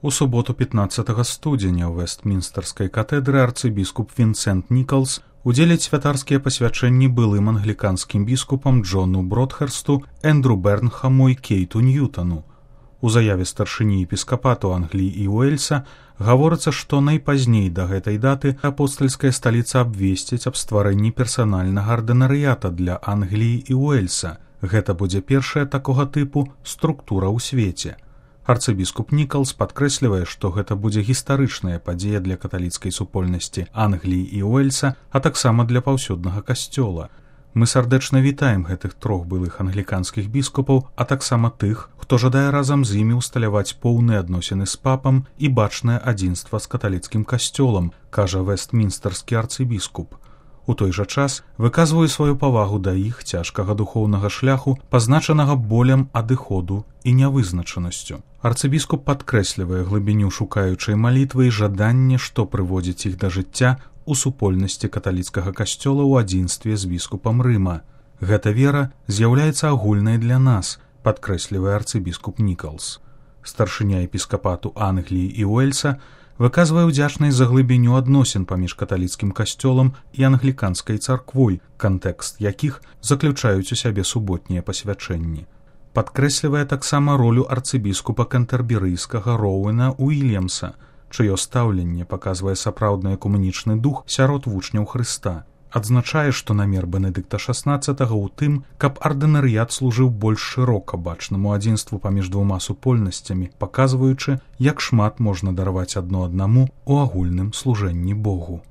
У суботу 15 студзеня ў Вестмінстэрскай катедры арцыбіскуп Вінсент Нікалс удзеліць святарскія пасвячэнні былым англіканскім біскупам Джону Бродхерсту, Эндру Бернхаму і Кейту Ньютону. У заяве старшыні епіскапату Англіі і Уэльса гаворыцца, што найпазней да гэтай даты апостальская сталіца абвесціць аб стварэнні персанальнага ардынарыята для Англіі і Уэльса. Гэта будзе першая такога тыпу структура ў свеце. Арцыбіскуп Нікалс падкрэслівае, што гэта будзе гістарычная падзея для каталіцкай супольнасці Англіі і Уэльса, а таксама для паўсюднага касцёла. Мы сардэчна вітаем гэтых трох былых англіканскіх біскупаў, а таксама тых, хто жадае разам з імі ўсталяваць поўныя адносіны з папам і бачнае адзінства з каталіцкім касцёлам, кажа вестмінстэрскі арцыбіскуп. У той жа час выказваю сваю павагу да іх цяжкага духоўнага шляху, пазначанага болем адыходу і нявызначанасцю. Арцыбіскуп падкрэслівае глыбіню шукаючай малітвы і жаданне, што прыводзіць іх да жыцця у супольнасці каталіцкага касцёла ў адзінстве з біскупам Рыма. Гэта вера з'яўляецца агульнай для нас, падкрэслівае арцыбіскуп Нікалс. Старшыня епіскапату Англіі і Уэльса выказвае ўдзячнасць за глыбіню адносін паміж каталіцкім касцёлам і англіканскай царквой, кантэкст якіх заключаюць у сябе суботнія пасвячэнні. Падкрэслівае таксама ролю арцыбіскупа кэнтэрберыйскага Роуэна Уільямса, чыё стаўленне паказвае сапраўдны экумэнічны дух сярод вучняў Хрыста. Адзначае, што намер Бенедыкта XVI ў тым, каб ардынарыят служыў больш шырока бачнаму адзінству паміж двума супольнасцямі, паказваючы, як шмат можна дараваць адно аднаму ў агульным служэнні Богу.